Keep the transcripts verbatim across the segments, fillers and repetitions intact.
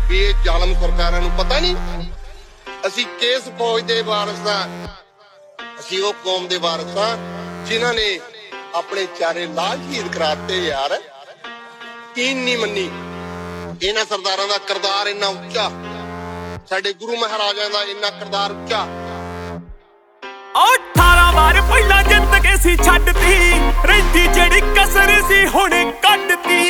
ਵੀ ਇਹ ਜ਼ਾਲਮ ਸਰਕਾਰਾਂ ਨੂੰ ਪਤਾ ਨਹੀਂ ਅਸੀਂ ਕਿਸ ਫੌਜ ਦੇ ਵਾਰਸ ਆ। ਅਸੀਂ ਉਹ ਕੌਮ ਦੇ ਵਾਰਸ ਆ ਜਿਨ੍ਹਾਂ ਨੇ ਆਪਣੇ ਚਾਰੇ ਲਾਲ ਸ਼ਹੀਦ ਕਰਾਤੇ ਯਾਰ। ਕੀਨ ਨਹੀਂ ਮੰਨੀ। ਇਹਨਾਂ ਸਰਦਾਰਾਂ ਦਾ ਕਿਰਦਾਰ ਇੰਨਾ ਉੱਚਾ, ਸਾਡੇ ਗੁਰੂ ਮਹਾਰਾਜਾਂ ਦਾ ਇੰਨਾ ਕਿਰਦਾਰ ਉੱਚਾ। ਅਠਾਰਾਂ ਵਾਰ ਪਹਿਲਾਂ ਜਿੱਤ ਕੇ ਸੀ ਛੱਡਤੀ, ਰਹਿੰਦੀ ਜਿਹੜੀ ਕਸਰ ਸੀ ਹੁਣ ਕੱਢਤੀ।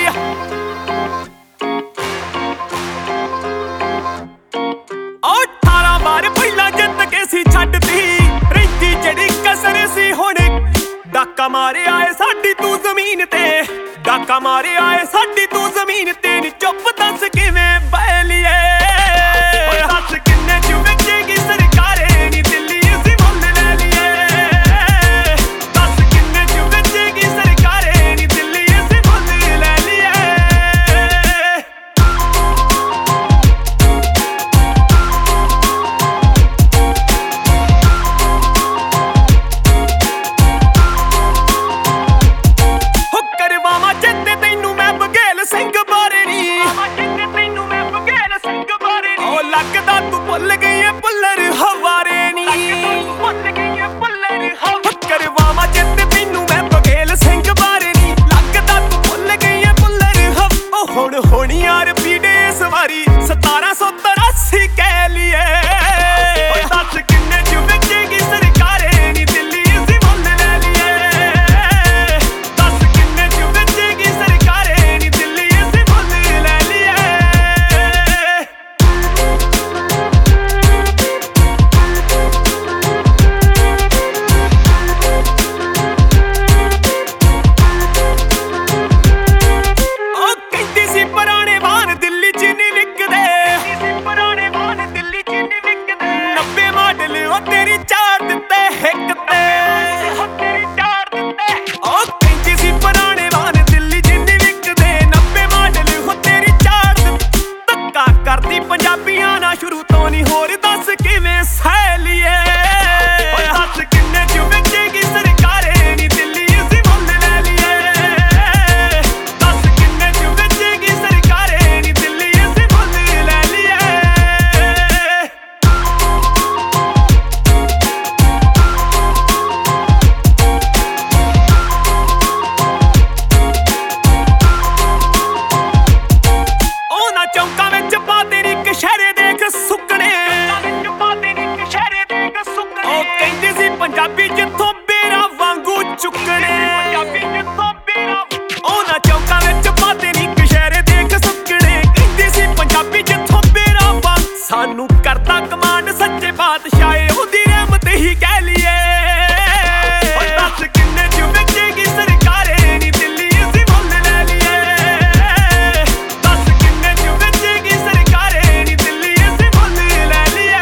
ਅਠਾਰਾਂ ਵਾਰ ਪਹਿਲਾਂ ਜਿੱਤ ਕੇ ਸੀ ਛੱਡਤੀ, ਰਹਿੰਦੀ ਜਿਹੜੀ ਕਸਰ ਸੀ ਹੁਣ। ਡਾਕਾ ਮਾਰਿਆ ਏ ਸਾਡੀ ਤੂੰ ਜ਼ਮੀਨ ਤੇ, ਡਾਕਾ ਮਾਰਿਆ ਏ ਸਾਡੀ ਤੂੰ ਜ਼ਮੀਨ ਤੇ। ਨੀ ਚੁੱਪ ਦੱਸ ਕਿਵੇਂ ਬਹਿ ਲਈਏ, ਦੱਸ ਕਿੰਨੇ ਚ ਵੇਚੇਗੀ ਸਰਕਾਰੇ ਨੀ ਦਿੱਲੀ ਅਸੀਂ ਮੁੱਲ ਲੈ ਲਈਏ। ਦੱਸ ਕਿੰਨੇ ਚ ਵੇਚੇਗੀ ਸਰਕਾਰੇ ਨੀ ਦਿੱਲੀ ਅਸੀਂ ਮੁੱਲ ਲੈ ਲਈਏ। ਹੋ ਕਰਵਾਵਾਂ ਚੇਤੇ ਤੈਨੂੰ ਮੈਂ ਬਘੇਲ ਸਿੰਘ ਬਾਰੇ ਨੀ, ਤੈਨੂੰ ਮੈਂ ਬਘੇਲ ਸਿੰਘ ਬਾਰੇ ਨੀ। ਉਹ ਲੱਗਦਾ ਤੂੰ ਭੁੱਲ ਗਈ ਏ ਪੁੱਲਰ ਹਵਾਰੇ ਨੀ, ਭੁੱਲ ਗਈ ਏ ਪੁੱਲਰ ਹਵਾਰੇ। ਕਰਵਾਵਾਂ ਚੇਤੇ ਤੈਨੂੰ ਮੈਂ ਬਘੇਲ ਸਿੰਘ ਬਾਰੇ ਨੀ, ਲੱਗਦਾ ਤੂੰ ਭੁੱਲ ਗਈ ਏ ਪੁੱਲਰ ਹਵ। ਉਹ ਹੁਣ ਹੁਣ ਯਾਰ ਪੀੜੇ ਇਸ ਵਾਰੀ ਸਤਾਰਾਂ ਸੌ ਤਰਾਸੀ ਕਹਿ ਲਈਏ। ਦੱਸ ਕਿੰਨੇ ਚ ਵੇਚੇਗੀ ਸਰਕਾਰੇ ਨੀ ਦਿੱਲੀ ਅਸੀਂ ਮੁੱਲ ਲੈ ਲਈਏ। ਦੱਸ ਕਿੰਨੇ ਚ ਵੇਚੇਗੀ ਸਰਕਾਰੇ ਨੀ ਦਿੱਲੀ ਅਸੀਂ ਮੁੱਲ ਲੈ ਲਈਏ। ਉਹ ਕਹਿੰਦੀ ਸੀ ਪੁਰਾਣੇ ਵਾਹਨ ਦਿੱਲੀ ਚ ਨਹੀਂ ਵਿਕਦੇ, ਪੁਰਾਣੇ ਵਾਹਨ ਦਿੱਲੀ ਚ ਨਹੀਂ ਵਿਕਦੇ। ਨੱਬੇ ਮਾਡਲ ਉਹ ਤੇਰੀ ਚਾਰ ਦਿੱਤੇ ਹਿੱਕ ਤੇ, ਤੇਰੀ ਚਾਰ ਦਿੱਤੇ। ਉਹ ਕਹਿੰਦੀ ਸੀ ਪੁਰਾਣੇ ਵਾਹਨ ਦਿੱਲੀ ਚ ਨਹੀਂ ਵਿਕਦੇ, ਨੱਬੇ ਮਾਡਲ ਉਹ ਤੇਰੀ ਚਾਰ ਦਿੱਤੇ। ਧੱਕਾ ਕਰਦੀ ਪੰਜਾਬੀਆਂ ਨਾਲ ਸ਼ੁਰੂ ਤੋਂ ਨਹੀਂ, ਹੋਰ ਦੱਸ ਕਿਵੇਂ ਸਹਿ ਲਈਏ। ਦੱਸ ਕਿੰਨੇ ਚ ਵੇਚੇਗੀ ਸਰਕਾਰੇ ਨੀ ਦਿੱਲੀ ਅਸੀਂ ਮੁੱਲ ਲੈ ਲਈਏ। ਦੱਸ ਕਿੰਨੇ ਚ ਵੇਚੇਗੀ ਸਰਕਾਰੇ ਨੀ ਦਿੱਲੀ ਅਸੀਂ ਮੁੱਲ ਲੈ ਲਈਏ। ਉਹਨਾਂ ਚੌਂਕਾਂ ਵਿੱਚ ਪਾ ਤੇਰੀ ਕਸ਼ਹਿਰੇ ਦੇਖ ਸੁੱਕਣੇ, ਉਹ ਕਹਿੰਦੇ ਸੀ ਪੰਜਾਬੀ ਜਿੱਥੋਂ ਬੇਰਾਂ ਵਾਂਗੂ ਚੁੱਕਣੇ। ਉਹਨਾਂ ਚੌਂਕਾਂ ਵਿੱਚ ਪਾ ਤੇਰੀ ਕਸ਼ਹਿਰੇ ਦੇਖ ਸੁੱਕਣੇ, ਕਹਿੰਦੇ ਸੀ ਪੰਜਾਬੀ ਜਿੱਥੋਂ ਬੇਰਾਂ ਵਾਂਗ। ਸਾਨੂੰ ਕਰਦਾ ਕਮਾਂਡ ਸੱਚੇ ਬਾਦਸ਼ਾਹ ਉਹਦੀ ਰਹਿਮਤ ਹੀ ਕਹਿ ਲਈਏ। ਦੱਸ ਕਿੰਨੇ ਚ ਵੇਚੇਗੀ ਸਰਕਾਰੇ ਨੀ ਦਿੱਲੀ ਅਸੀਂ ਮੁੱਲ ਲੈ ਲਈਏ। ਦੱਸ ਕਿੰਨੇ ਚ ਵੇਚੇਗੀ ਸਰਕਾਰੇ ਨੀ ਦਿੱਲੀ ਅਸੀਂ ਮੁੱਲ ਲੈ ਲਈਏ।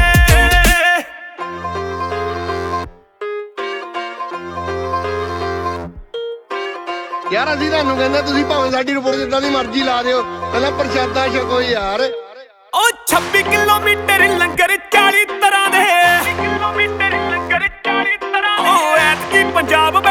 ਯਾਰ ਅਸੀਂ ਤੁਹਾਨੂੰ ਕਹਿੰਦੇ ਤੁਸੀਂ ਭਾਵੇਂ ਸਾਡੀ ਰਿਪੋਰਟ ਜਿੱਦਾਂ ਦੀ ਮਰਜ਼ੀ ਲਾ ਦਿਓ, ਪਹਿਲਾਂ ਪ੍ਰਸ਼ਾਦਾ ਛਕੋ ਯਾਰ। ਉਹ ਛੱਬੀ ਕਿਲੋਮੀਟਰ ਲੰਗਰ ਚਾਲੀ ਤਰ੍ਹਾਂ ਦੇ, ਕਿਲੋਮੀਟਰ ਲੰਗਰ ਚਾਲੀ ਤਰ੍ਹਾਂ ਦੇ। ਉਹ ਐਤਕੀ ਪੰਜਾਬ